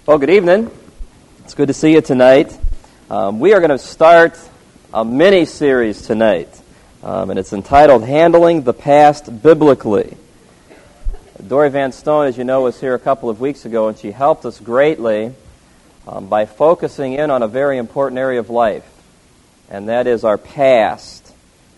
Well, good evening. It's good to see you tonight. We are going to start a mini-series tonight, and it's entitled Handling the Past Biblically. Dory Van Stone, as you know, was here a couple of weeks ago, and she helped us greatly by focusing in on a very important area of life, and that is our past.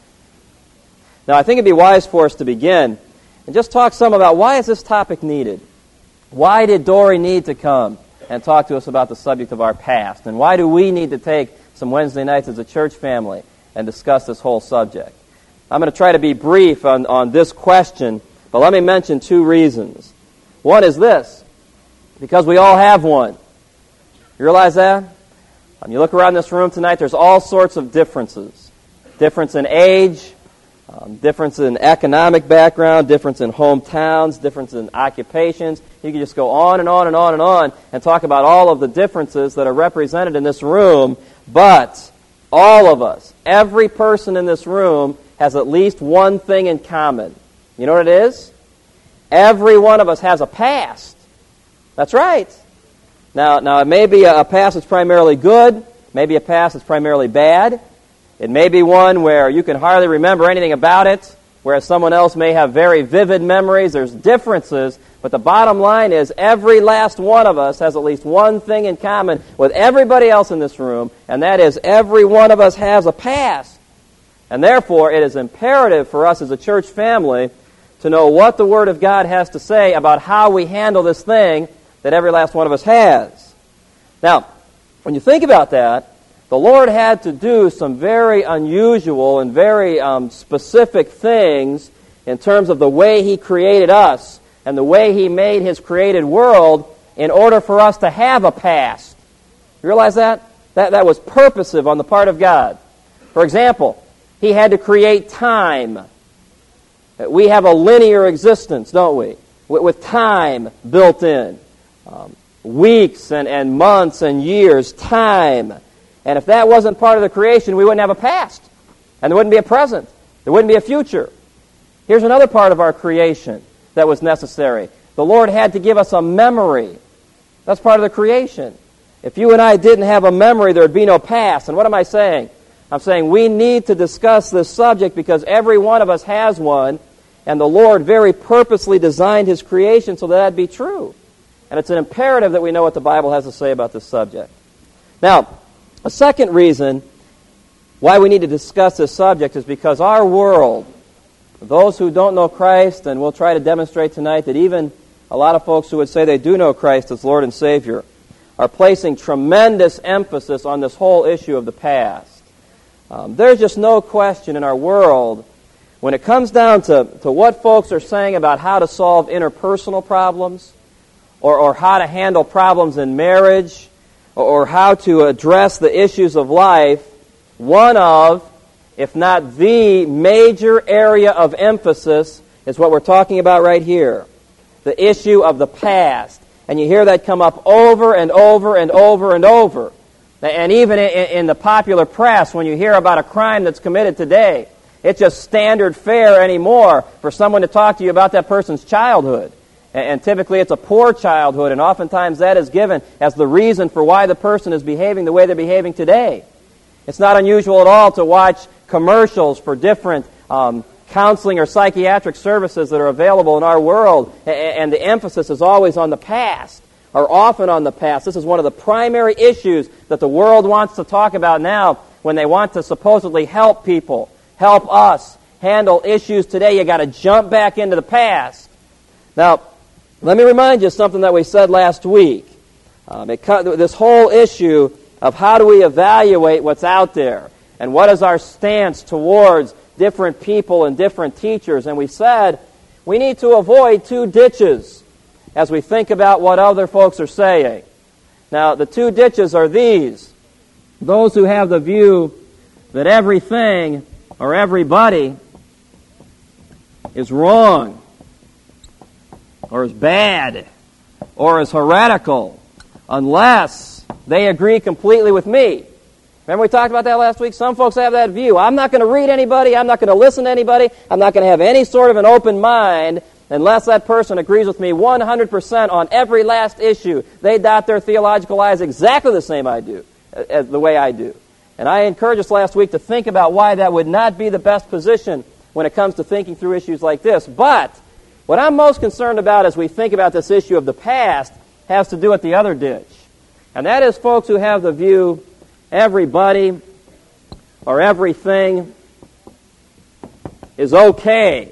Now, I think it'd be wise for us to begin and just talk some about why is this topic needed? Why did Dory need to come and talk to us about the subject of our past? And why do we need to take some Wednesday nights as a church family and discuss this whole subject? I'm going to try to be brief on this question, but let me mention two reasons. One is this, because we all have one. You realize that? When you look around this room tonight, there's all sorts of differences. Difference in age, difference in economic background, difference in hometowns, difference in occupations. You can just go on and on and on and on and talk about all of the differences that are represented in this room. But all of us, every person in this room, has at least one thing in common. You know what it is? Every one of us has a past. That's right. Now it may be a past that's primarily good, maybe a past that's primarily bad. It may be one where you can hardly remember anything about it, whereas someone else may have very vivid memories. There's differences, but the bottom line is every last one of us has at least one thing in common with everybody else in this room, and that is every one of us has a past. And therefore, it is imperative for us as a church family to know what the Word of God has to say about how we handle this thing that every last one of us has. Now, when you think about that, the Lord had to do some very unusual and very specific things in terms of the way He created us and the way He made His created world in order for us to have a past. You realize that? That was purposive on the part of God. For example, He had to create time. We have a linear existence, don't we? With time built in. Weeks and months and years, time. And if that wasn't part of the creation, we wouldn't have a past. And there wouldn't be a present. There wouldn't be a future. Here's another part of our creation that was necessary. The Lord had to give us a memory. That's part of the creation. If you and I didn't have a memory, there would be no past. And what am I saying? I'm saying we need to discuss this subject because every one of us has one, and the Lord very purposely designed His creation so that be true. And it's an imperative that we know what the Bible has to say about this subject. Now, a second reason why we need to discuss this subject is because our world, those who don't know Christ, and we'll try to demonstrate tonight that even a lot of folks who would say they do know Christ as Lord and Savior, are placing tremendous emphasis on this whole issue of the past. There's just no question in our world, when it comes down to what folks are saying about how to solve interpersonal problems, or how to handle problems in marriage, or how to address the issues of life, one of, if not the major area of emphasis is what we're talking about right here. The issue of the past. And you hear that come up over and over and over and over. And even in the popular press, when you hear about a crime that's committed today, it's just standard fare anymore for someone to talk to you about that person's childhood. And typically it's a poor childhood, and oftentimes that is given as the reason for why the person is behaving the way they're behaving today. It's not unusual at all to watch commercials for different counseling or psychiatric services that are available in our world, and the emphasis is always on the past, or often on the past. This is one of the primary issues that the world wants to talk about now when they want to supposedly help people, help us handle issues today. You got to jump back into the past. Now, let me remind you of something that we said last week. This whole issue of how do we evaluate what's out there and what is our stance towards different people and different teachers. And we said we need to avoid two ditches as we think about what other folks are saying. Now, the two ditches are these. Those who have the view that everything or everybody is wrong, or is bad, or is heretical, unless they agree completely with me. Remember we talked about that last week? Some folks have that view. I'm not going to read anybody. I'm not going to listen to anybody. I'm not going to have any sort of an open mind unless that person agrees with me 100% on every last issue, they dot their theological I's exactly the same as the way I do. And I encouraged us last week to think about why that would not be the best position when it comes to thinking through issues like this. But what I'm most concerned about as we think about this issue of the past has to do with the other ditch. And that is folks who have the view everybody or everything is okay,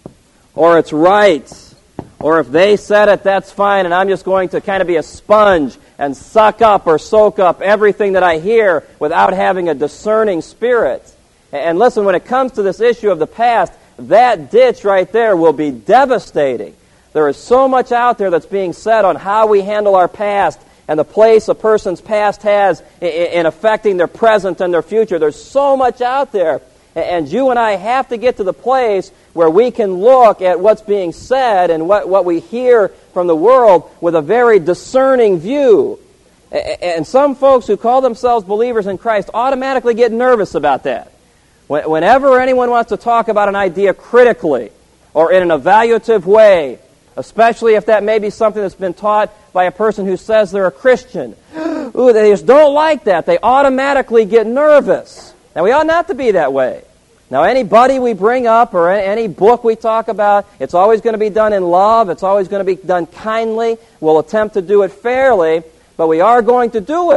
or it's right, or if they said it, that's fine, and I'm just going to kind of be a sponge and suck up or soak up everything that I hear without having a discerning spirit. And listen, when it comes to this issue of the past, that ditch right there will be devastating. There is so much out there that's being said on how we handle our past and the place a person's past has in affecting their present and their future. There's so much out there. And you and I have to get to the place where we can look at what's being said and what we hear from the world with a very discerning view. And some folks who call themselves believers in Christ automatically get nervous about that. Whenever anyone wants to talk about an idea critically or in an evaluative way, especially if that may be something that's been taught by a person who says they're a Christian, ooh, they just don't like that. They automatically get nervous. Now, we ought not to be that way. Now, anybody we bring up or any book we talk about, it's always going to be done in love. It's always going to be done kindly. We'll attempt to do it fairly, but we are going to do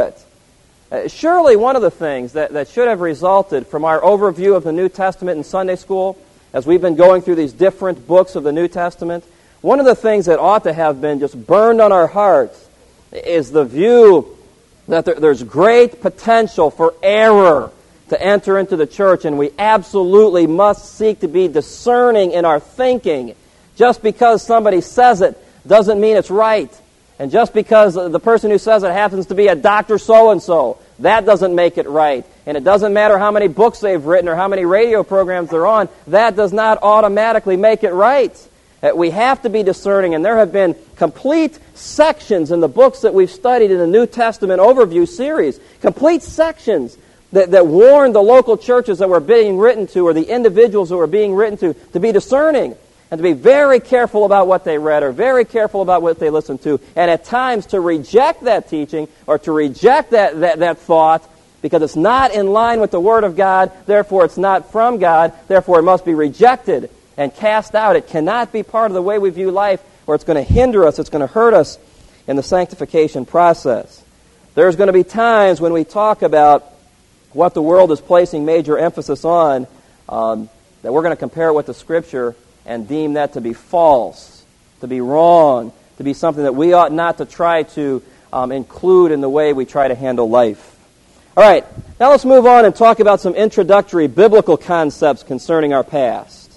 it. Surely one of the things that should have resulted from our overview of the New Testament in Sunday school, as we've been going through these different books of the New Testament, one of the things that ought to have been just burned on our hearts is the view that there's great potential for error to enter into the church, and we absolutely must seek to be discerning in our thinking. Just because somebody says it doesn't mean it's right. And just because the person who says it happens to be a Dr. So-and-so, that doesn't make it right. And it doesn't matter how many books they've written or how many radio programs they're on, that does not automatically make it right. We have to be discerning, and there have been complete sections in the books that we've studied in the New Testament overview series, complete sections that warned the local churches that were being written to or the individuals who were being written to be discerning and to be very careful about what they read or very careful about what they listened to, and at times to reject that teaching or to reject that thought because it's not in line with the Word of God, therefore it's not from God, therefore it must be rejected and cast out. It cannot be part of the way we view life, or it's going to hinder us, it's going to hurt us in the sanctification process. There's going to be times when we talk about what the world is placing major emphasis on, that we're going to compare it with the Scripture and deem that to be false, to be wrong, to be something that we ought not to try to include in the way we try to handle life. All right, now let's move on and talk about some introductory biblical concepts concerning our past.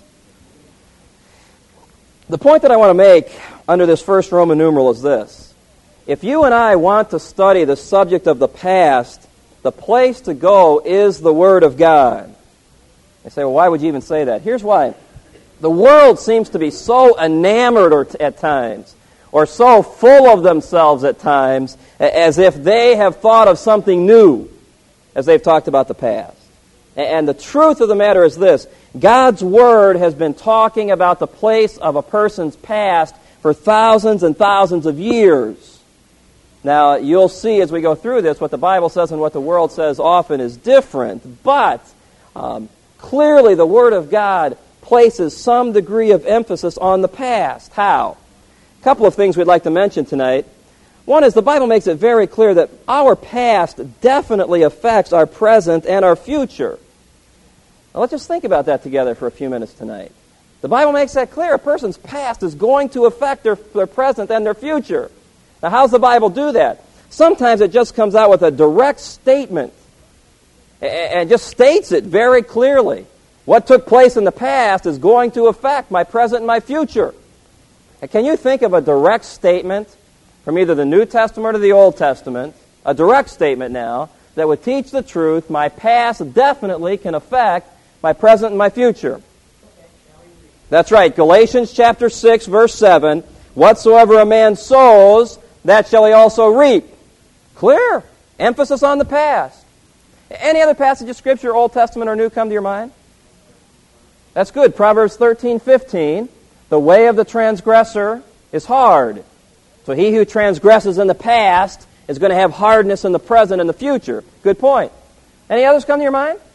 The point that I want to make under this first Roman numeral is this. If you and I want to study the subject of the past, the place to go is the Word of God. They say, well, why would you even say that? Here's why. The world seems to be so enamored at times, or so full of themselves at times, as if they have thought of something new as they've talked about the past. And the truth of the matter is this. God's Word has been talking about the place of a person's past for thousands and thousands of years. Now, you'll see as we go through this, what the Bible says and what the world says often is different, but clearly the Word of God places some degree of emphasis on the past. How? A couple of things we'd like to mention tonight. One is the Bible makes it very clear that our past definitely affects our present and our future. Now, let's just think about that together for a few minutes tonight. The Bible makes that clear. A person's past is going to affect their present and their future. Now, how's the Bible do that? Sometimes it just comes out with a direct statement and just states it very clearly. What took place in the past is going to affect my present and my future. And can you think of a direct statement from either the New Testament or the Old Testament, a direct statement now, that would teach the truth, my past definitely can affect my present and my future? That's right, Galatians chapter 6, verse 7, whatsoever a man sows, that shall he also reap. Clear. Emphasis on the past. Any other passage of Scripture, Old Testament or New, come to your mind? That's good. Proverbs 13:15. The way of the transgressor is hard. So he who transgresses in the past is going to have hardness in the present and the future. Good point. Any others come to your mind?